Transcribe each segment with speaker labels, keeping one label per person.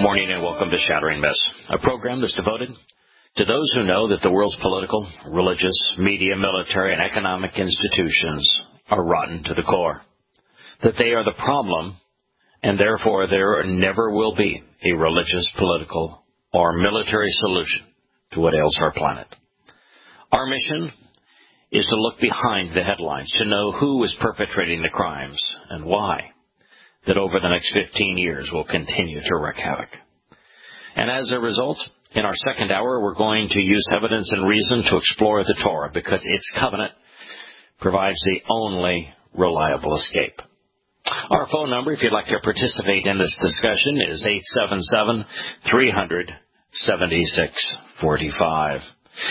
Speaker 1: morning and welcome to Shattering Mess, a program that's devoted to those who know that the world's political, religious, media, military, and economic institutions are rotten to the core, that they are the problem, and therefore there never will be a religious, political, or military solution to what ails our planet. Our mission is to look behind the headlines, to know who is perpetrating the crimes and why, that over the next 15 years will continue to wreak havoc. And as a result, in our second hour, we're going to use evidence and reason to explore the Torah because its covenant provides the only reliable escape. Our phone number, if you'd like to participate in this discussion, is 877-300-7645.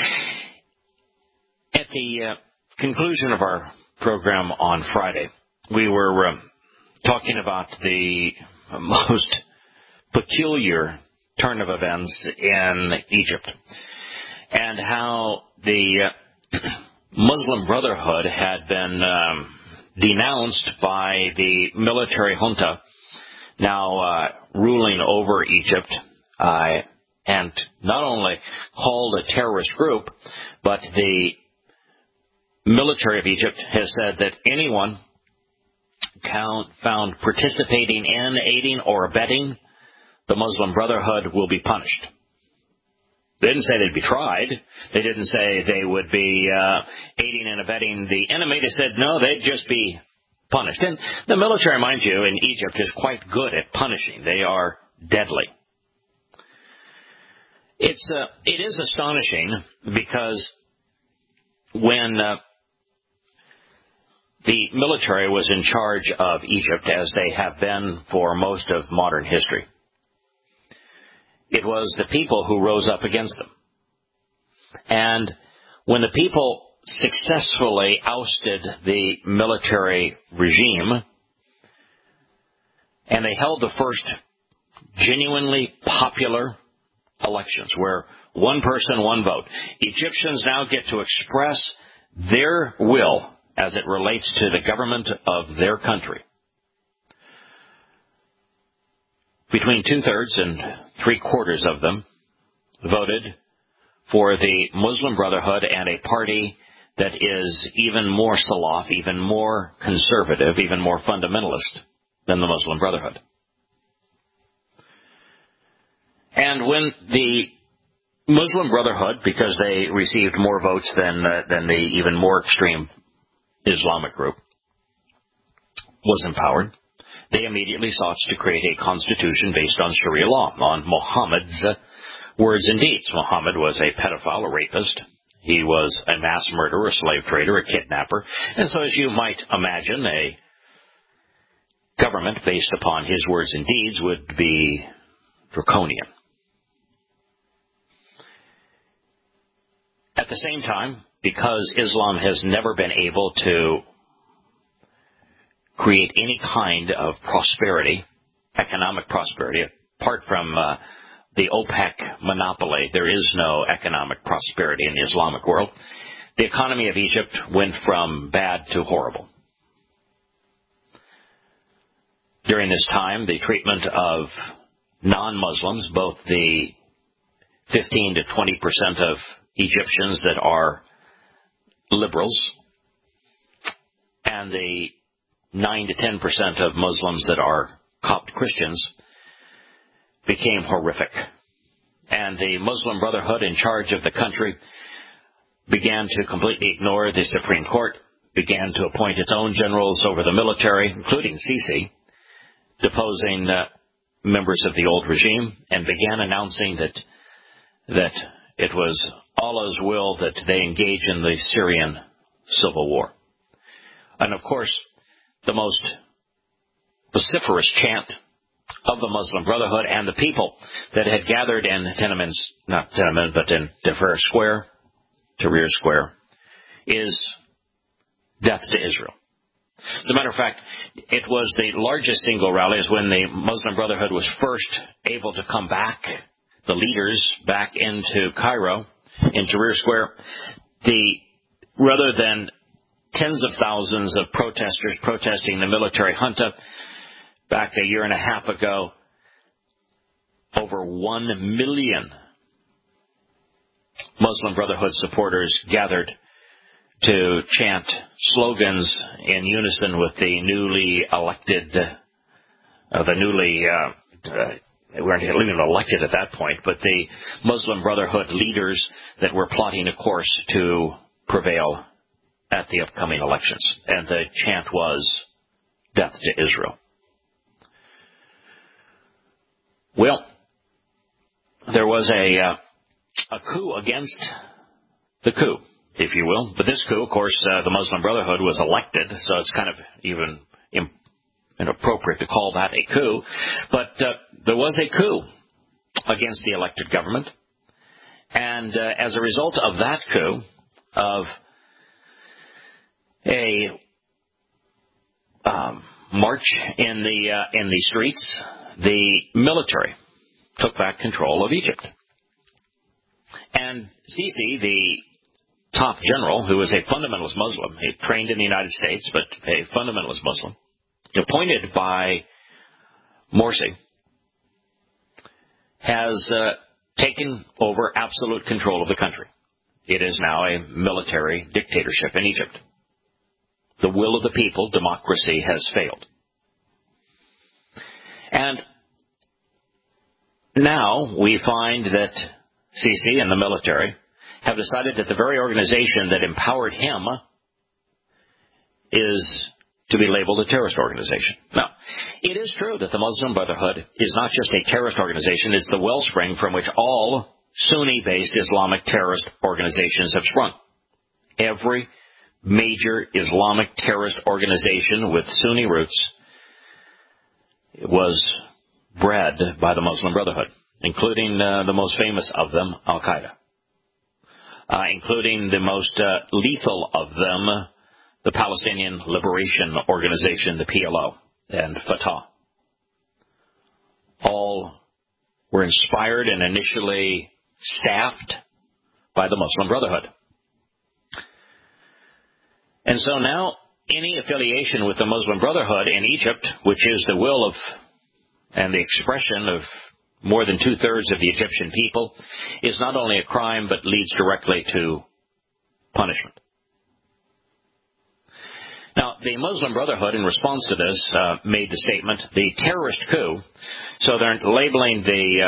Speaker 1: At the conclusion of our program on Friday, we were talking about the most peculiar turn of events in Egypt and how the Muslim Brotherhood had been denounced by the military junta now ruling over Egypt and not only called a terrorist group, but the military of Egypt has said that anyone found participating in, aiding, or abetting the Muslim Brotherhood will be punished. They didn't say they'd be tried. They didn't say they would be aiding and abetting the enemy. They said, no, they'd just be punished. And the military, mind you, in Egypt is quite good at punishing. They are deadly. It is astonishing because when the military was in charge of Egypt, as they have been for most of modern history, it was the people who rose up against them. And when the people successfully ousted the military regime, and they held the first genuinely popular elections where one person, one vote, Egyptians now get to express their will as it relates to the government of their country. Between 2/3 and 3/4 of them voted for the Muslim Brotherhood and a party that is even more salaf, even more conservative, even more fundamentalist than the Muslim Brotherhood. And when the Muslim Brotherhood, because they received more votes than the even more extreme Islamic group, was empowered, they immediately sought to create a constitution based on Sharia law, on Muhammad's words and deeds. Muhammad was a pedophile, a rapist. He was a mass murderer, a slave trader, a kidnapper. And so, as you might imagine, a government based upon his words and deeds would be draconian. At the same time, because Islam has never been able to create any kind of prosperity, economic prosperity, apart from the OPEC monopoly, there is no economic prosperity in the Islamic world. The economy of Egypt went from bad to horrible. During this time, the treatment of non-Muslims, both the 15 to 20% of Egyptians that are liberals and the 9 to 10% of Muslims that are Copt Christians, became horrific. And the Muslim Brotherhood in charge of the country began to completely ignore the Supreme Court, began to appoint its own generals over the military, including Sisi, deposing members of the old regime, and began announcing that it was Allah's will that they engage in the Syrian civil war. And of course, the most vociferous chant of the Muslim Brotherhood and the people that had gathered in in Tahrir Square, is death to Israel. As a matter of fact, it was the largest single rally is when the Muslim Brotherhood was first able to come back, the leaders back into Cairo, in Tahrir Square. Rather than tens of thousands of protesters protesting the military junta back a year and a half ago, over over 1 million Muslim Brotherhood supporters gathered to chant slogans in unison with the newly elected, we weren't even elected at that point, but the Muslim Brotherhood leaders that were plotting a course to prevail at the upcoming elections. And the chant was, "Death to Israel." Well, there was a coup against the coup, if you will. But this coup, of course, the Muslim Brotherhood was elected, so it's kind of even inappropriate to call that a coup. But there was a coup against the elected government. And as a result of that coup, of a march in the streets, the military took back control of Egypt. And Sisi, the top general, who was a fundamentalist Muslim, he trained in the United States, but a fundamentalist Muslim, appointed by Morsi, has taken over absolute control of the country. It is now a military dictatorship in Egypt. The will of the people, democracy, has failed. And now we find that Sisi and the military have decided that the very organization that empowered him is to be labeled a terrorist organization. Now, it is true that the Muslim Brotherhood is not just a terrorist organization, it's the wellspring from which all Sunni-based Islamic terrorist organizations have sprung. Every major Islamic terrorist organization with Sunni roots was bred by the Muslim Brotherhood, including the most famous of them, Al-Qaeda, including the most lethal of them, the Palestinian Liberation Organization, the PLO, and Fatah. All were inspired and initially staffed by the Muslim Brotherhood. And so now any affiliation with the Muslim Brotherhood in Egypt, which is the will of and the expression of more than 2/3 of the Egyptian people, is not only a crime but leads directly to punishment. Now, the Muslim Brotherhood, in response to this, made the statement, the terrorist coup. So they're labeling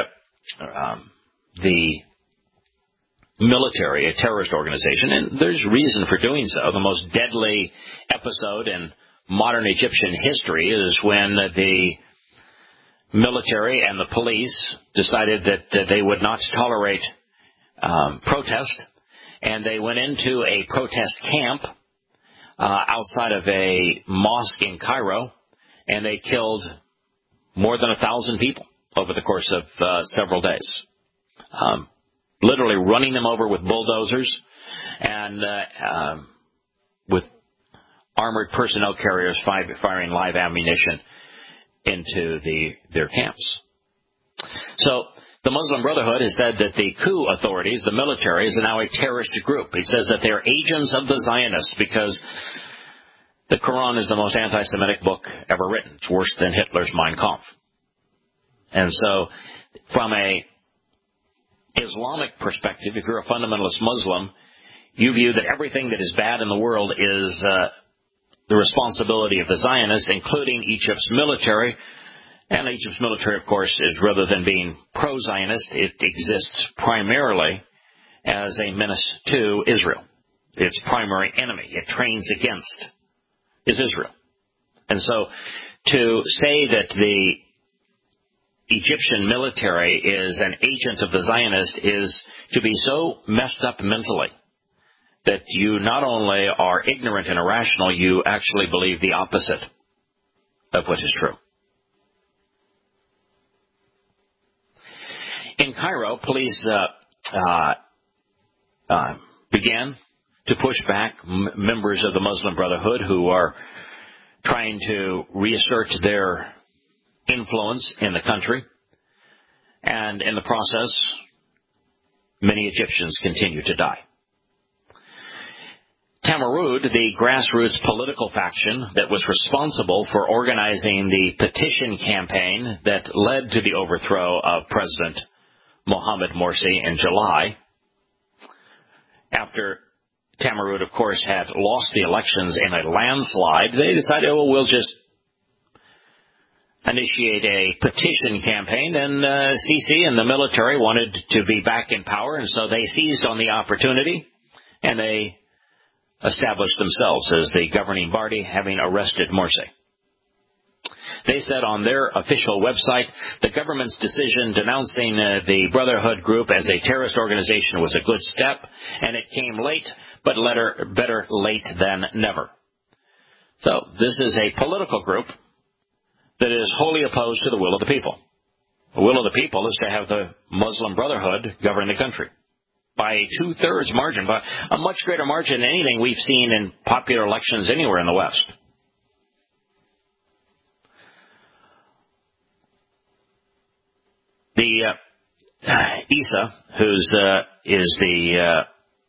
Speaker 1: the military a terrorist organization, and there's reason for doing so. The most deadly episode in modern Egyptian history is when the military and the police decided that they would not tolerate protest, and they went into a protest camp outside of a mosque in Cairo, and they killed more than 1,000 people over the course of several days, literally running them over with bulldozers and with armored personnel carriers firing live ammunition into their camps. So the Muslim Brotherhood has said that the coup authorities, the military, is now a terrorist group. It says that they're agents of the Zionists because the Quran is the most anti-Semitic book ever written. It's worse than Hitler's Mein Kampf. And so from a Islamic perspective, if you're a fundamentalist Muslim, you view that everything that is bad in the world is the responsibility of the Zionists, including Egypt's military. And Egypt's military, of course, is, rather than being pro-Zionist, it exists primarily as a menace to Israel. Its primary enemy it trains against is Israel. And so to say that the Egyptian military is an agent of the Zionists is to be so messed up mentally that you not only are ignorant and irrational, you actually believe the opposite of what is true. In Cairo, police began to push back members of the Muslim Brotherhood who are trying to reassert their influence in the country. And in the process, many Egyptians continue to die. Tamarud, the grassroots political faction that was responsible for organizing the petition campaign that led to the overthrow of President Mohamed Morsi in July, after Tamarud, of course, had lost the elections in a landslide, they decided, we'll just initiate a petition campaign, and Sisi and the military wanted to be back in power, and so they seized on the opportunity, and they established themselves as the governing party, having arrested Morsi. They said on their official website, the government's decision denouncing the Brotherhood group as a terrorist organization was a good step, and it came late, but better late than never. So this is a political group that is wholly opposed to the will of the people. The will of the people is to have the Muslim Brotherhood govern the country by a 2/3 margin, by a much greater margin than anything we've seen in popular elections anywhere in the West. The Isa, who's is the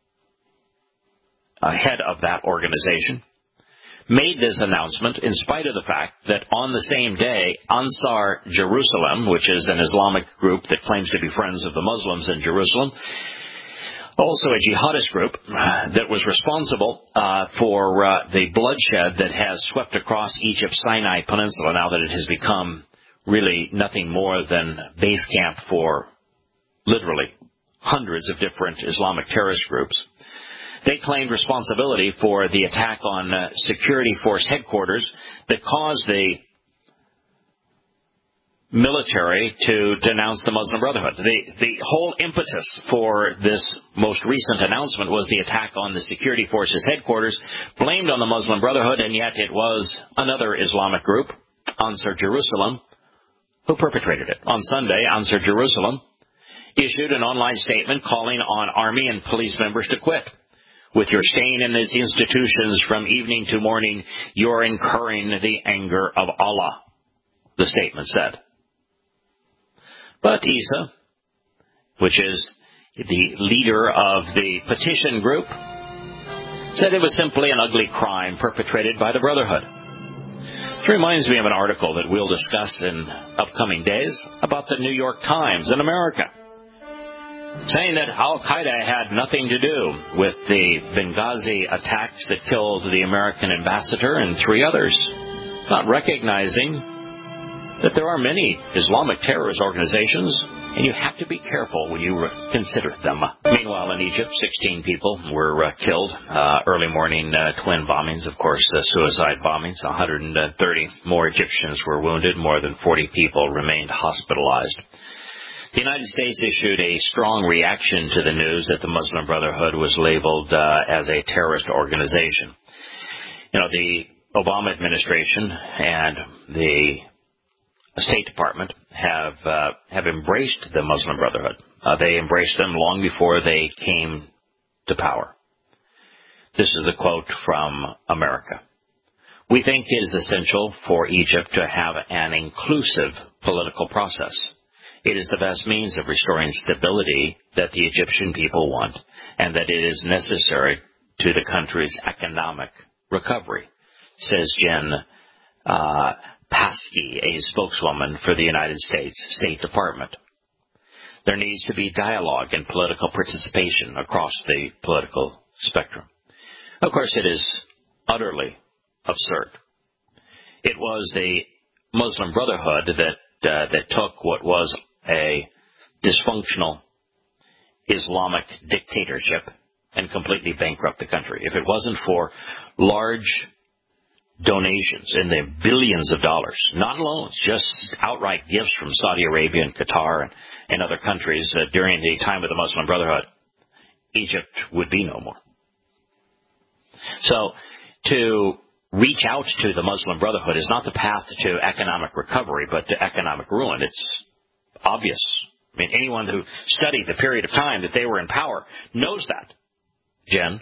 Speaker 1: head of that organization, made this announcement in spite of the fact that on the same day, Ansar Jerusalem, which is an Islamic group that claims to be friends of the Muslims in Jerusalem, also a jihadist group that was responsible for the bloodshed that has swept across Egypt's Sinai Peninsula now that it has become really nothing more than base camp for literally hundreds of different Islamic terrorist groups. They claimed responsibility for the attack on security force headquarters that caused the military to denounce the Muslim Brotherhood. The whole impetus for this most recent announcement was the attack on the security forces headquarters, blamed on the Muslim Brotherhood, and yet it was another Islamic group, Ansar Jerusalem, who perpetrated it. On Sunday, Ansar Jerusalem issued an online statement calling on army and police members to quit. With your staying in these institutions from evening to morning, you're incurring the anger of Allah, the statement said. But Isa, which is the leader of the petition group, said it was simply an ugly crime perpetrated by the Brotherhood. It reminds me of an article that we'll discuss in upcoming days about the New York Times in America, saying that Al-Qaeda had nothing to do with the Benghazi attacks that killed the American ambassador and 3 others, not recognizing that there are many Islamic terrorist organizations, and you have to be careful when you consider them. Meanwhile, in Egypt, 16 people were killed. Early morning twin bombings, of course, suicide bombings. 130 more Egyptians were wounded. More than 40 people remained hospitalized. The United States issued a strong reaction to the news that the Muslim Brotherhood was labeled as a terrorist organization. The Obama administration and the State Department have embraced the Muslim Brotherhood. They embraced them long before they came to power. This is a quote from America. We think it is essential for Egypt to have an inclusive political process. It is the best means of restoring stability that the Egyptian people want, and that it is necessary to the country's economic recovery, says Jen Psaki, a spokeswoman for the United States State Department. There needs to be dialogue and political participation across the political spectrum. Of course, it is utterly absurd. It was the Muslim Brotherhood that took what was a dysfunctional Islamic dictatorship and completely bankrupt the country. If it wasn't for large donations in the billions of dollars, not loans, just outright gifts from Saudi Arabia and Qatar and other countries during the time of the Muslim Brotherhood, Egypt would be no more. So to reach out to the Muslim Brotherhood is not the path to economic recovery, but to economic ruin. It's obvious. I mean, anyone who studied the period of time that they were in power knows that, Jen.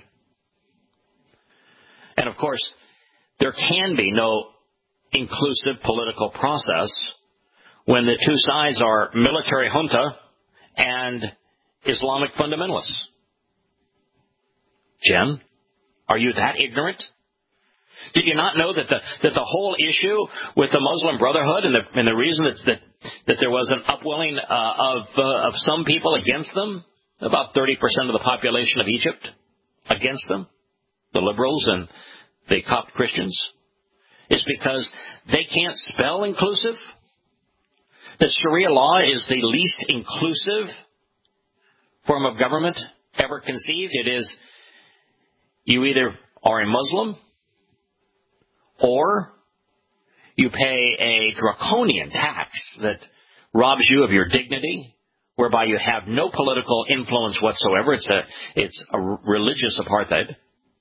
Speaker 1: And of course, there can be no inclusive political process when the two sides are military junta and Islamic fundamentalists. Jen, Are you that ignorant? Did you not know that the whole issue with the Muslim Brotherhood and the reason that there was an upwelling of some people against them, about 30% of the population of Egypt against them, the liberals and the Copt Christians, is because they can't spell inclusive? That Sharia law is the least inclusive form of government ever conceived. It is, you either are a Muslim or you pay a draconian tax that robs you of your dignity, whereby you have no political influence whatsoever. It's a religious apartheid.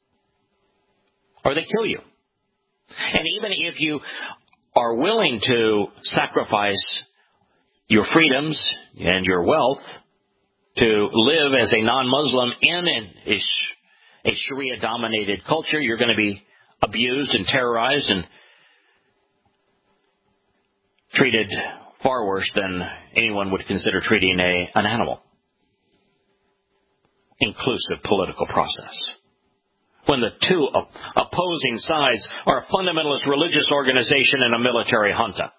Speaker 1: Or they kill you. And even if you are willing to sacrifice your freedoms and your wealth to live as a non-Muslim in a Sharia-dominated culture, you're going to be abused and terrorized and treated far worse than anyone would consider treating an animal. Inclusive political process. When the two opposing sides are a fundamentalist religious organization and a military junta.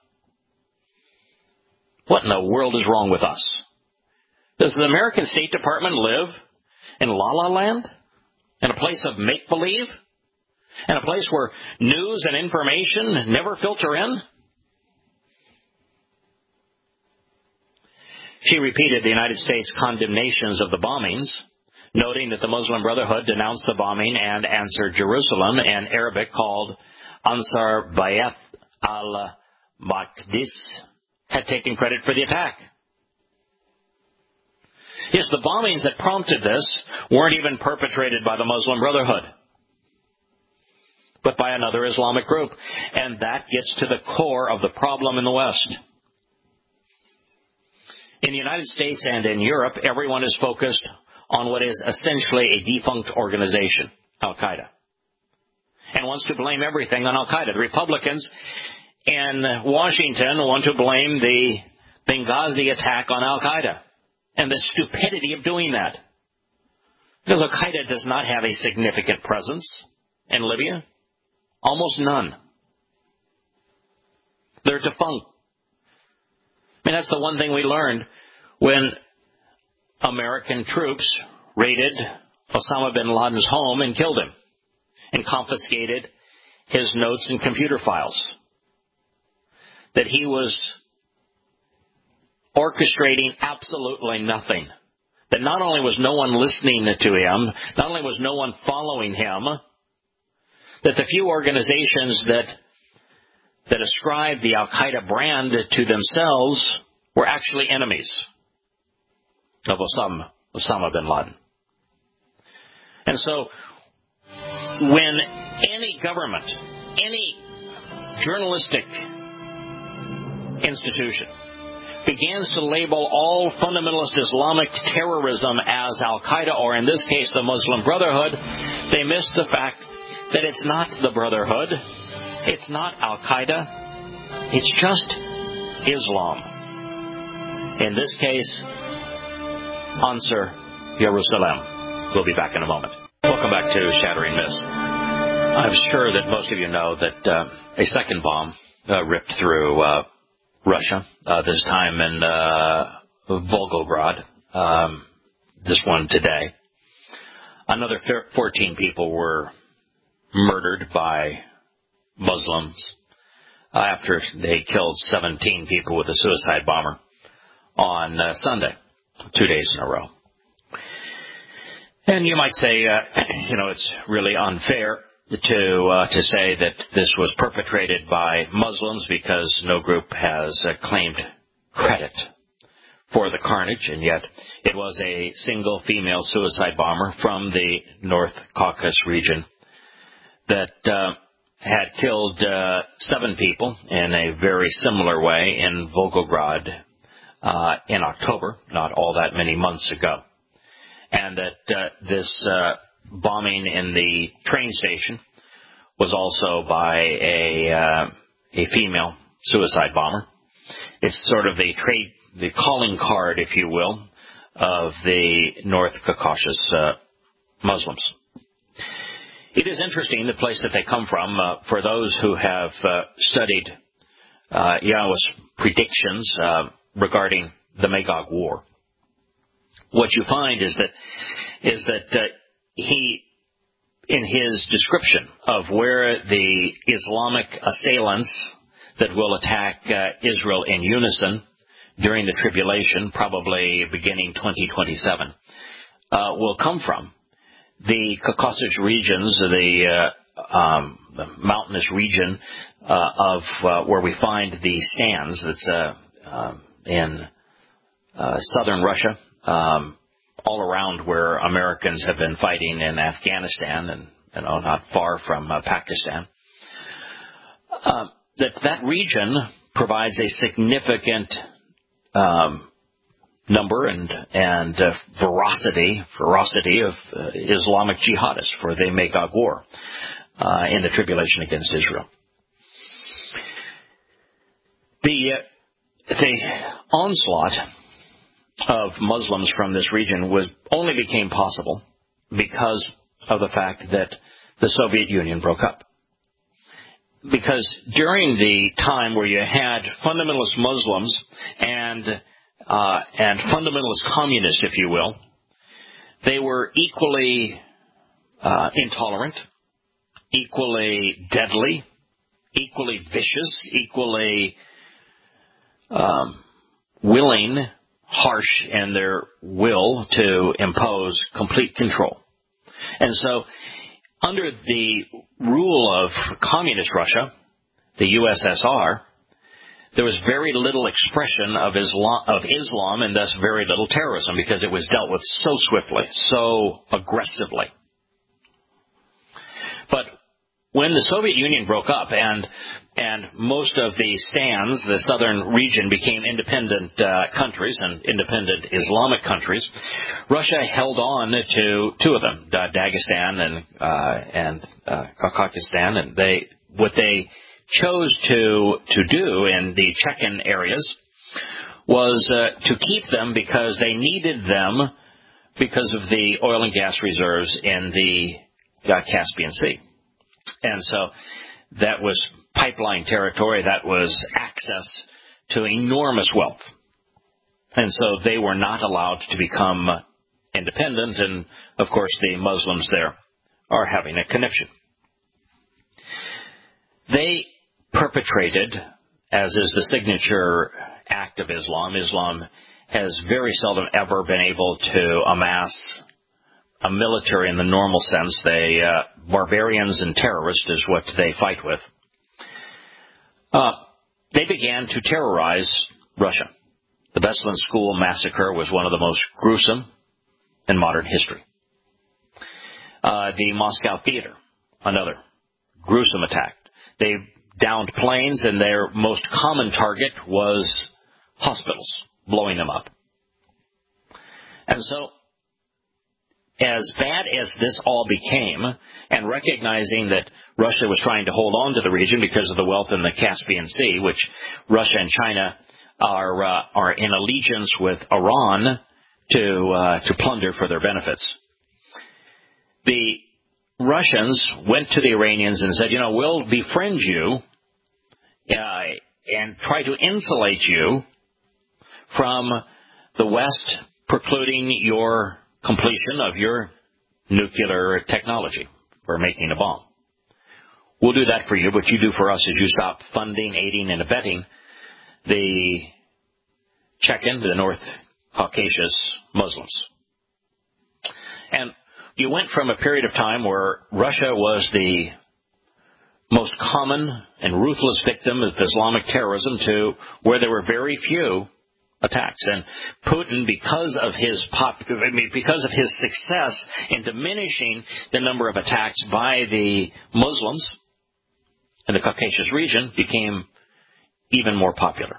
Speaker 1: What in the world is wrong with us? Does the American State Department live in La La Land? In a place of make-believe? In a place where news and information never filter in? She repeated the United States condemnations of the bombings, noting that the Muslim Brotherhood denounced the bombing and answered Jerusalem, in Arabic called Ansar Bayt al-Maqdis, had taken credit for the attack. Yes, the bombings that prompted this weren't even perpetrated by the Muslim Brotherhood, but by another Islamic group. And that gets to the core of the problem in the West. In the United States and in Europe, everyone is focused on what is essentially a defunct organization, Al-Qaeda, and wants to blame everything on Al-Qaeda. The Republicans in Washington want to blame the Benghazi attack on Al-Qaeda and the stupidity of doing that. Because Al-Qaeda does not have a significant presence in Libya. Almost none. They're defunct. I mean, that's the one thing we learned when American troops raided Osama bin Laden's home and killed him and confiscated his notes and computer files. That he was orchestrating absolutely nothing. That not only was no one listening to him, not only was no one following him, that the few organizations that ascribed the Al-Qaeda brand to themselves were actually enemies of Osama bin Laden. And so, when any government, any journalistic institution begins to label all fundamentalist Islamic terrorism as Al-Qaeda, or in this case the Muslim Brotherhood, they miss the fact that it's not the Brotherhood, it's not Al-Qaeda, it's just Islam. In this case, Ansar Jerusalem. We'll be back in a moment. Welcome back to Shattering Myths. I'm sure that most of you know that a second bomb ripped through Russia, this time in Volgograd, this one today. Another 14 people were murdered by Muslims after they killed 17 people with a suicide bomber on Sunday, 2 days in a row. And you might say, it's really unfair to say that this was perpetrated by Muslims because no group has claimed credit for the carnage, and yet it was a single female suicide bomber from the North Caucasus region that had killed 7 people in a very similar way in Volgograd in October, not all that many months ago. And that this bombing in the train station was also by a female suicide bomber. It's sort of the calling card, if you will, of the North Caucasus Muslims. It is interesting the place that they come from. For those who have studied Yahweh's predictions regarding the Magog War, what you find is that he, in his description of where the Islamic assailants that will attack Israel in unison during the tribulation, probably beginning 2027, will come from the Caucasus regions, the mountainous region of where we find the stands. That's in southern Russia, all around where Americans have been fighting in Afghanistan and not far from Pakistan. That region provides a significant number and ferocity of Islamic jihadists for the Magog War in the tribulation against Israel. The onslaught of Muslims from this region only became possible because of the fact that the Soviet Union broke up. Because during the time where you had fundamentalist Muslims and fundamentalist communists, if you will, they were equally intolerant, equally deadly, equally vicious, equally willing, harsh in their will to impose complete control. And so, under the rule of communist Russia, the USSR, there was very little expression of Islam and thus very little terrorism because it was dealt with so swiftly, so aggressively. But when the Soviet Union broke up and most of the stands, the southern region, became independent countries and independent Islamic countries, Russia held on to two of them, Dagestan and Kakistan, and what they chose to do in the Chechen areas was to keep them because they needed them because of the oil and gas reserves in the Caspian Sea. And so that was pipeline territory, that was access to enormous wealth. And so they were not allowed to become independent, and of course the Muslims there are having a conniption. They perpetrated, as is the signature act of Islam, Islam has very seldom ever been able to amass a military in the normal sense. Barbarians and terrorists is what they fight with. They began to terrorize Russia. The Beslan School massacre was one of the most gruesome in modern history. The Moscow Theater, another gruesome attack. They downed planes, and their most common target was hospitals, blowing them up. And so, as bad as this all became, and recognizing that Russia was trying to hold on to the region because of the wealth in the Caspian Sea, which Russia and China are in allegiance with Iran to plunder for their benefits, the Russians went to the Iranians and said, we'll befriend you and try to insulate you from the West precluding your completion of your nuclear technology for making a bomb. We'll do that for you. What you do for us is you stop funding, aiding, and abetting the Chechen, the North Caucasus Muslims. And you went from a period of time where Russia was the most common and ruthless victim of Islamic terrorism to where there were very few attacks. And Putin, because of his success in diminishing the number of attacks by the Muslims in the Caucasus region, became even more popular.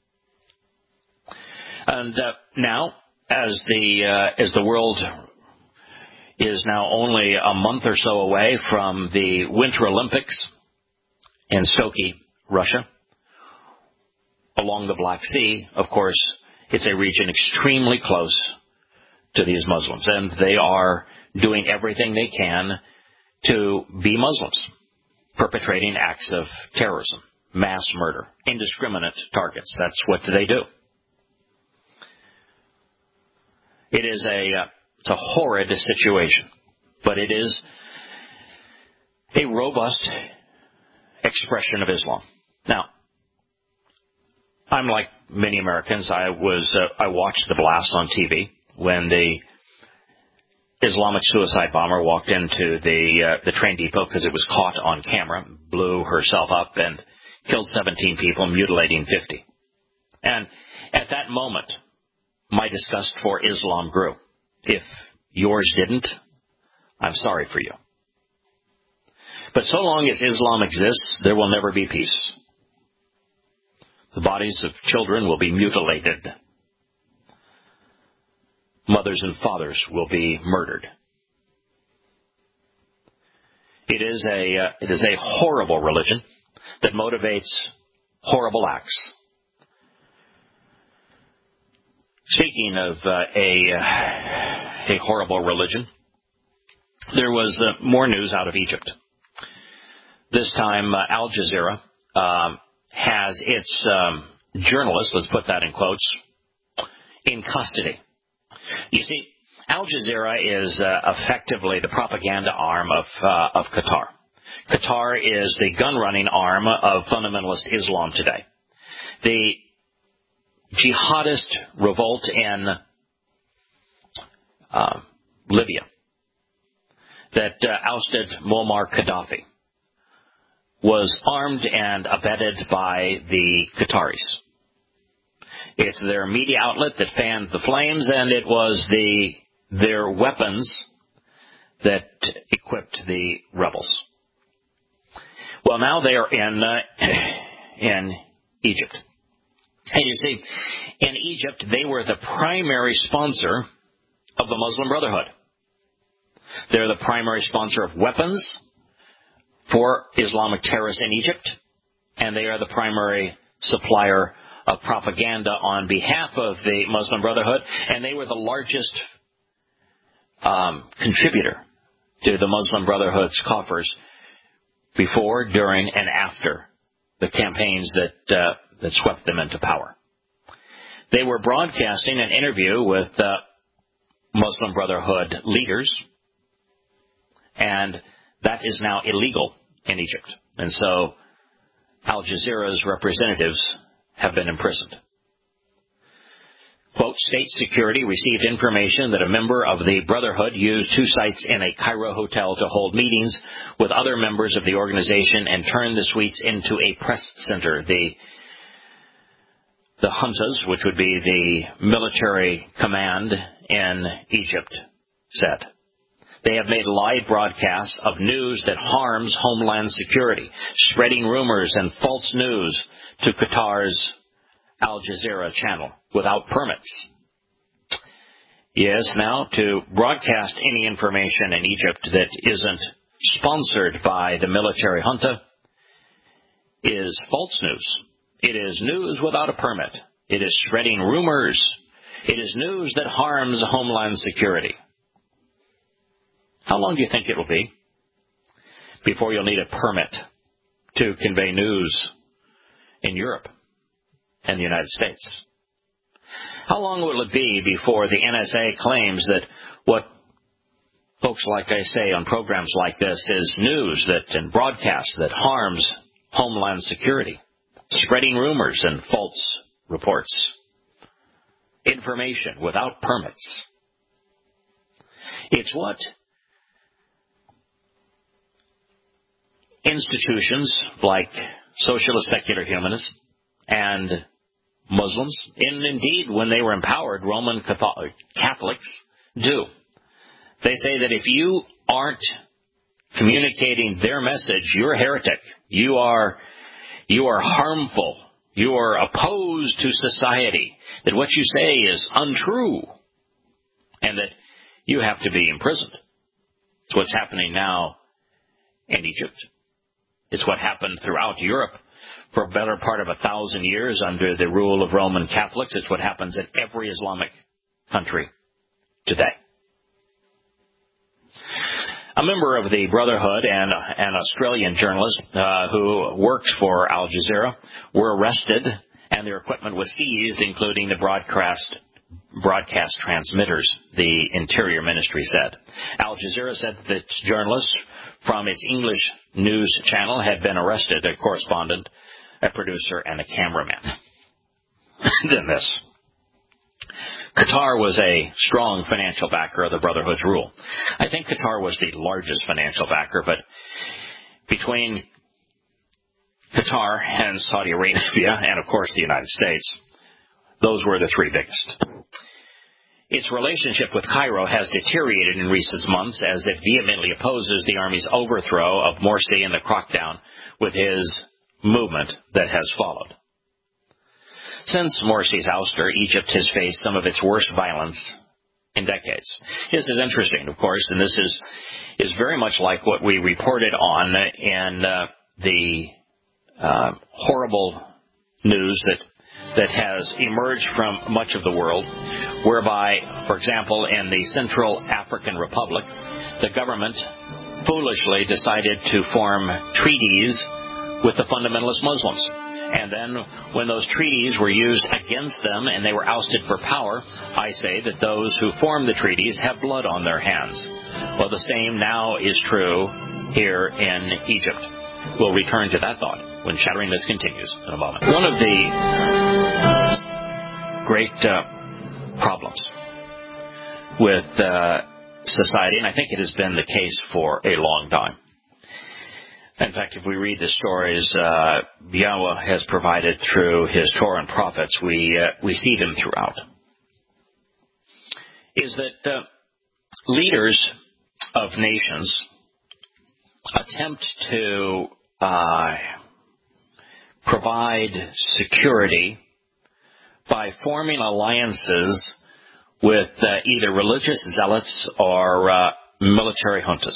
Speaker 1: And now, as the world is now only a month or so away from the Winter Olympics in Sochi, Russia, along the Black Sea, of course, it's a region extremely close to these Muslims, and they are doing everything they can to be Muslims, perpetrating acts of terrorism, mass murder, indiscriminate targets. That's what they do. It's a horrid situation, but it is a robust expression of Islam. Now, I'm like many Americans. I watched the blast on TV when the Islamic suicide bomber walked into the train depot because it was caught on camera, blew herself up and killed 17 people, mutilating 50. And at that moment, my disgust for Islam grew. If yours didn't, I'm sorry for you. But so long as Islam exists, there will never be peace. The bodies of children will be mutilated. Mothers and fathers will be murdered. It is a horrible religion that motivates horrible acts. Speaking of a horrible religion, there was more news out of Egypt. This time, Al Jazeera has its journalists, let's put that in quotes, in custody. You see, Al Jazeera is effectively the propaganda arm of Qatar. Qatar is the gun-running arm of fundamentalist Islam today. The jihadist revolt in Libya that ousted Muammar Gaddafi was armed and abetted by the Qataris. It's their media outlet that fanned the flames, and it was their weapons that equipped the rebels. Well, now they are in Egypt. And you see, in Egypt, they were the primary sponsor of the Muslim Brotherhood. They're the primary sponsor of weapons for Islamic terrorists in Egypt, and they are the primary supplier of propaganda on behalf of the Muslim Brotherhood, and they were the largest contributor to the Muslim Brotherhood's coffers before, during, and after the campaigns that swept them into power. They were broadcasting an interview with Muslim Brotherhood leaders, and that is now illegal in Egypt. And so Al Jazeera's representatives have been imprisoned. Quote, state security received information that a member of the Brotherhood used two sites in a Cairo hotel to hold meetings with other members of the organization and turned the suites into a press center. The juntas, which would be the military command in Egypt, said. They have made live broadcasts of news that harms homeland security, spreading rumors and false news to Qatar's Al Jazeera channel without permits. Yes, now to broadcast any information in Egypt that isn't sponsored by the military junta is false news. It is news without a permit. It is spreading rumors. It is news that harms homeland security. How long do you think it will be before you'll need a permit to convey news in Europe and the United States? How long will it be before the NSA claims that what folks like I say on programs like this is news that and broadcast that harms homeland security, spreading rumors and false reports, information without permits? It's what institutions like socialist secular humanists and Muslims, and indeed when they were empowered, Roman Catholics do. They say that if you aren't communicating their message, you're a heretic. You are harmful. You are opposed to society. That what you say is untrue. And that you have to be imprisoned. It's what's happening now in Egypt. It's what happened throughout Europe for a better part of 1,000 years under the rule of Roman Catholics. It's what happens in every Islamic country today. A member of the Brotherhood and an Australian journalist who worked for Al Jazeera were arrested and their equipment was seized, including the broadcast transmitters, the Interior Ministry said. Al Jazeera said that the journalists from its English news channel had been arrested, a correspondent, a producer, and a cameraman. Then this. Qatar was a strong financial backer of the Brotherhood's rule. I think Qatar was the largest financial backer, but between Qatar and Saudi Arabia, and of course the United States, those were the three biggest. Its relationship with Cairo has deteriorated in recent months as it vehemently opposes the army's overthrow of Morsi and the crackdown with his movement that has followed. Since Morsi's ouster, Egypt has faced some of its worst violence in decades. This is interesting, of course, and this is very much like what we reported on in the horrible news that has emerged from much of the world, whereby, for example, in the Central African Republic, the government foolishly decided to form treaties with the fundamentalist Muslims. And then when those treaties were used against them and they were ousted for power, I say that those who formed the treaties have blood on their hands. Well, the same now is true here in Egypt. We'll return to that thought when Shattering This continues in a moment. One of the great problems with society, and I think it has been the case for a long time. In fact, if we read the stories Yahweh has provided through His Torah and prophets, we see them throughout, is that leaders of nations attempt to provide security by forming alliances with either religious zealots or military juntas.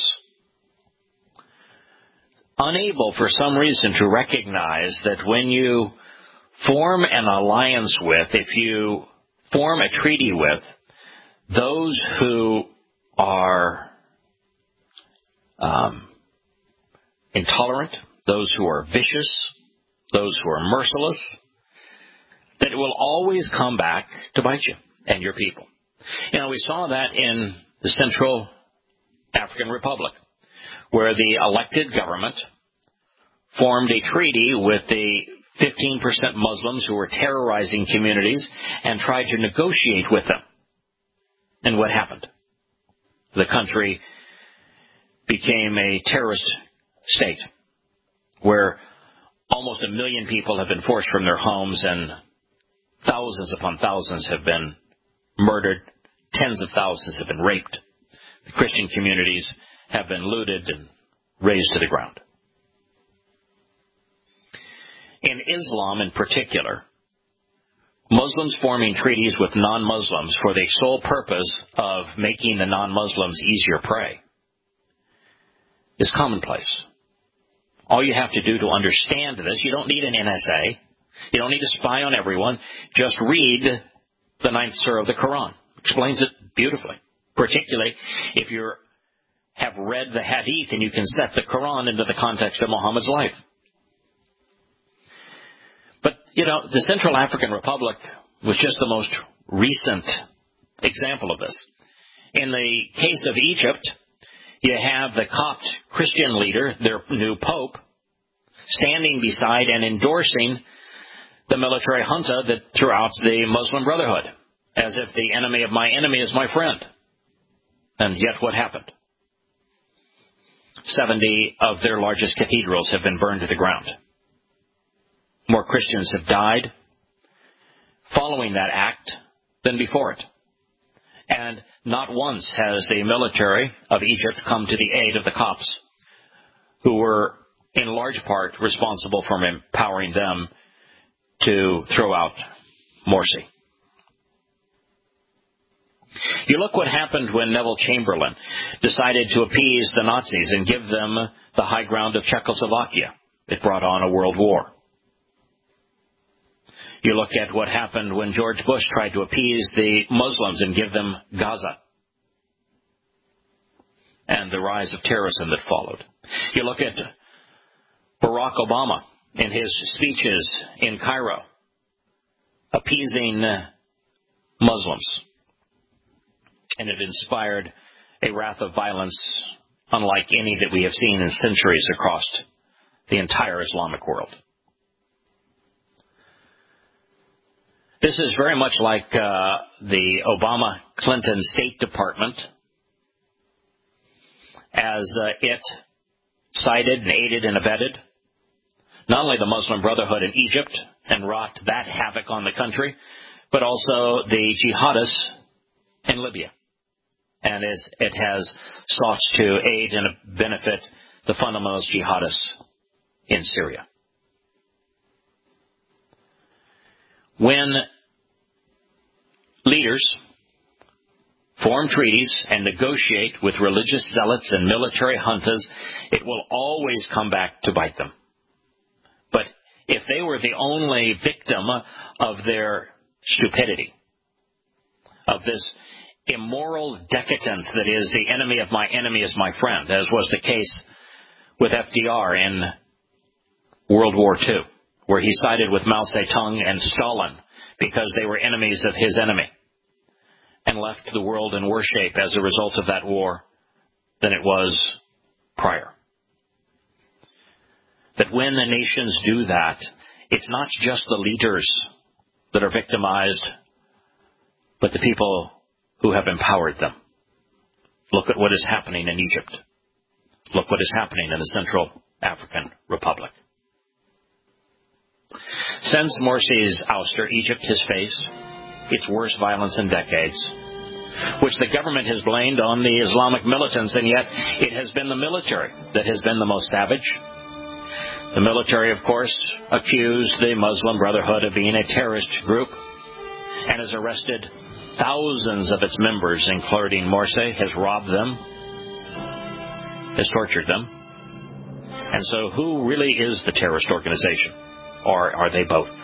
Speaker 1: Unable for some reason to recognize that when you form an alliance with, if you form a treaty with, those who are intolerant, those who are vicious, those who are merciless, that it will always come back to bite you and your people. You know, we saw that in the Central African Republic, where the elected government formed a treaty with the 15% Muslims who were terrorizing communities and tried to negotiate with them. And what happened? The country became a terrorist state where almost 1 million people have been forced from their homes and thousands upon thousands have been murdered. Tens of thousands have been raped. The Christian communities have been looted and razed to the ground. In Islam in particular, Muslims forming treaties with non-Muslims for the sole purpose of making the non-Muslims easier prey is commonplace. All you have to do to understand this, you don't need an NSA. You don't need to spy on everyone. Just read the 9th surah of the Quran. Explains it beautifully, particularly if you have read the Hadith and you can set the Quran into the context of Muhammad's life. But, you know, the Central African Republic was just the most recent example of this. In the case of Egypt, you have the Copt Christian leader, their new pope, standing beside and endorsing the military junta that threw out the Muslim Brotherhood, as if the enemy of my enemy is my friend. And yet what happened? 70 of their largest cathedrals have been burned to the ground. More Christians have died following that act than before it. And not once has the military of Egypt come to the aid of the Copts, who were in large part responsible for empowering them to throw out Morsi. You look what happened when Neville Chamberlain decided to appease the Nazis and give them the high ground of Czechoslovakia. It brought on a world war. You look at what happened when George Bush tried to appease the Muslims and give them Gaza. and the rise of terrorism that followed. You look at Barack Obama in his speeches in Cairo, appeasing Muslims, and it inspired a wrath of violence unlike any that we have seen in centuries across the entire Islamic world. This is very much like the Obama-Clinton State Department, as it sided and aided and abetted not only the Muslim Brotherhood in Egypt and wrought that havoc on the country, but also the jihadists in Libya. And it has sought to aid and benefit the fundamentalist jihadists in Syria. When leaders form treaties and negotiate with religious zealots and military juntas, it will always come back to bite them. But if they were the only victim of their stupidity, of this immoral decadence that is the enemy of my enemy is my friend, as was the case with FDR in World War II, where he sided with Mao Zedong and Stalin because they were enemies of his enemy, and left the world in worse shape as a result of that war than it was prior. That when the nations do that, it's not just the leaders that are victimized, but the people who have empowered them. Look at what is happening in Egypt. Look what is happening in the Central African Republic. Since Morsi's ouster, Egypt has faced its worst violence in decades, which the government has blamed on the Islamic militants, and yet it has been the military that has been the most savage. The military, of course, accused the Muslim Brotherhood of being a terrorist group and has arrested thousands of its members, including Morsi, has robbed them, has tortured them. And so who really is the terrorist organization? Or are they both?